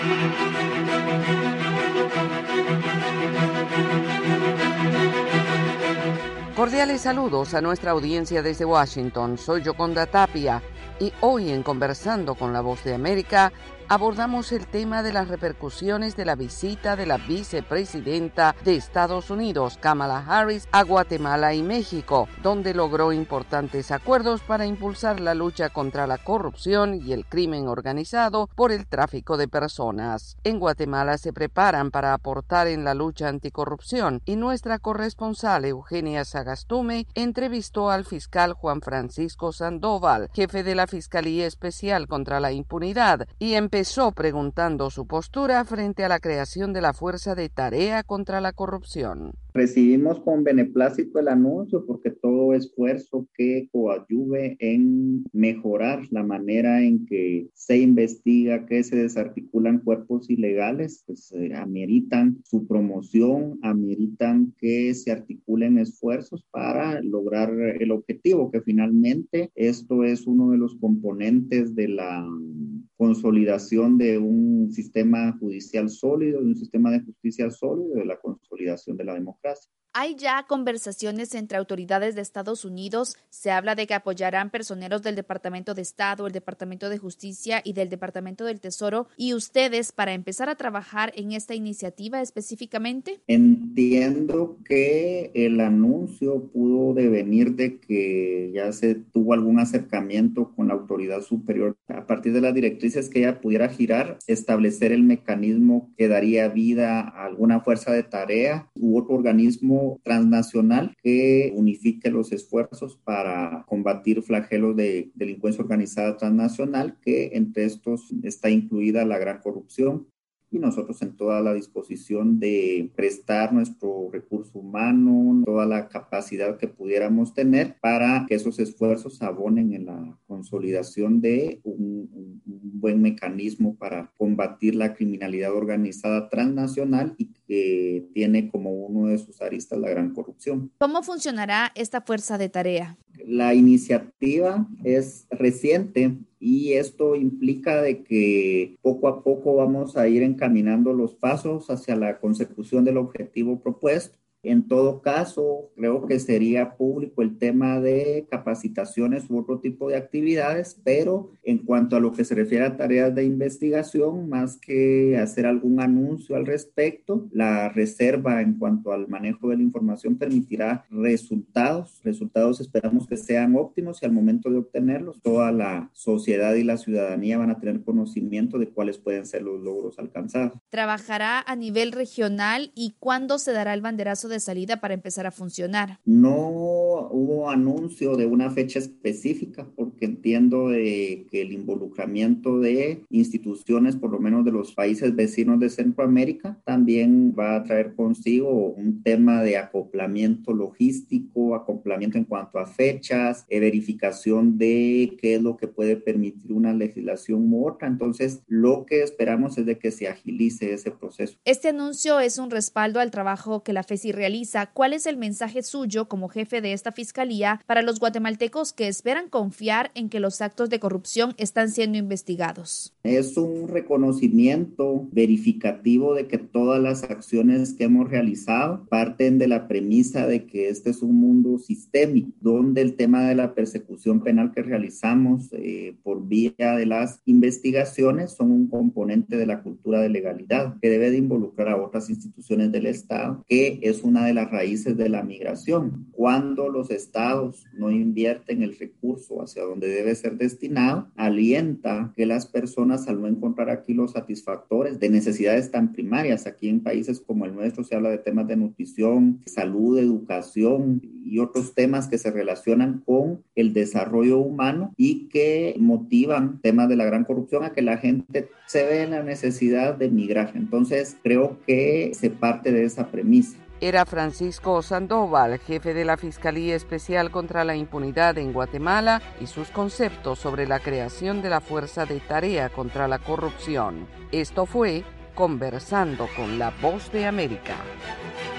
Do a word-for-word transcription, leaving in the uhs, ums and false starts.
Cordiales saludos a nuestra audiencia desde Washington. Soy Yoconda Tapia y hoy en Conversando con la Voz de América abordamos el tema de las repercusiones de la visita de la vicepresidenta de Estados Unidos, Kamala Harris, a Guatemala y México, donde logró importantes acuerdos para impulsar la lucha contra la corrupción y el crimen organizado por el tráfico de personas. En Guatemala se preparan para aportar en la lucha anticorrupción y nuestra corresponsal Eugenia Sagastume entrevistó al fiscal Juan Francisco Sandoval, jefe de la Fiscalía Especial contra la Impunidad, y empezó Empezó preguntando su postura frente a la creación de la Fuerza de Tarea contra la Corrupción. Recibimos con beneplácito el anuncio porque todo esfuerzo que coadyuve en mejorar la manera en que se investiga, que se desarticulan cuerpos ilegales, pues eh, ameritan su promoción, ameritan que se articulen esfuerzos para lograr el objetivo, que finalmente esto es uno de los componentes de la consolidación de un sistema judicial sólido, de un sistema de justicia sólido, de la consolidación de la democracia. Hay ya conversaciones entre autoridades de Estados Unidos. Se habla de que apoyarán personeros del Departamento de Estado, el Departamento de Justicia y del Departamento del Tesoro. ¿Y ustedes para empezar a trabajar en esta iniciativa específicamente? Entiendo que el anuncio pudo devenir de que ya se tuvo algún acercamiento con la autoridad superior a partir de las directrices que ella pudiera girar, establecer el mecanismo que daría vida a alguna fuerza de tarea u otro organismo transnacional que unifique los esfuerzos para combatir flagelos de delincuencia organizada transnacional, que entre estos está incluida la gran corrupción. Y nosotros en toda la disposición de prestar nuestro recurso humano, toda la capacidad que pudiéramos tener para que esos esfuerzos abonen en la consolidación de un, un, un buen mecanismo para combatir la criminalidad organizada transnacional y que tiene como uno de sus aristas la gran corrupción. ¿Cómo funcionará esta fuerza de tarea? La iniciativa es reciente y esto implica de que poco a poco vamos a ir encaminando los pasos hacia la consecución del objetivo propuesto. En todo caso, creo que sería público el tema de capacitaciones u otro tipo de actividades, pero en cuanto a lo que se refiere a tareas de investigación, más que hacer algún anuncio al respecto, la reserva en cuanto al manejo de la información permitirá resultados. Resultados esperamos que sean óptimos y al momento de obtenerlos, toda la sociedad y la ciudadanía van a tener conocimiento de cuáles pueden ser los logros alcanzados. ¿Trabajará a nivel regional y cuándo se dará el banderazo de salida para empezar a funcionar? No hubo anuncio de una fecha específica porque entiendo de que el involucramiento de instituciones, por lo menos de los países vecinos de Centroamérica, también va a traer consigo un tema de acoplamiento logístico, acoplamiento en cuanto a fechas, eh, verificación de qué es lo que puede permitir una legislación u otra. Entonces, lo que esperamos es de que se agilice ese proceso. Este anuncio es un respaldo al trabajo que la FESI realiza. ¿Cuál es el mensaje suyo como jefe de esta fiscalía para los guatemaltecos que esperan confiar en que los actos de corrupción están siendo investigados? Es un reconocimiento verificativo de que todas las acciones que hemos realizado parten de la premisa de que este es un mundo sistémico, donde el tema de la persecución penal que realizamos eh, por vía de las investigaciones son un componente de la cultura de legalidad que debe de involucrar a otras instituciones del Estado, que es una de las raíces de la migración. Cuando los estados no invierten el recurso hacia donde debe ser destinado, alienta que las personas, al no encontrar aquí los satisfactores de necesidades tan primarias, aquí en países como el nuestro se habla de temas de nutrición, salud, educación y otros temas que se relacionan con el desarrollo humano y que motivan temas de la gran corrupción a que la gente se ve en la necesidad de migrar. Entonces, creo que se parte de esa premisa. Era Francisco Sandoval, jefe de la Fiscalía Especial contra la Impunidad en Guatemala, y sus conceptos sobre la creación de la Fuerza de Tarea contra la Corrupción. Esto fue Conversando con la Voz de América.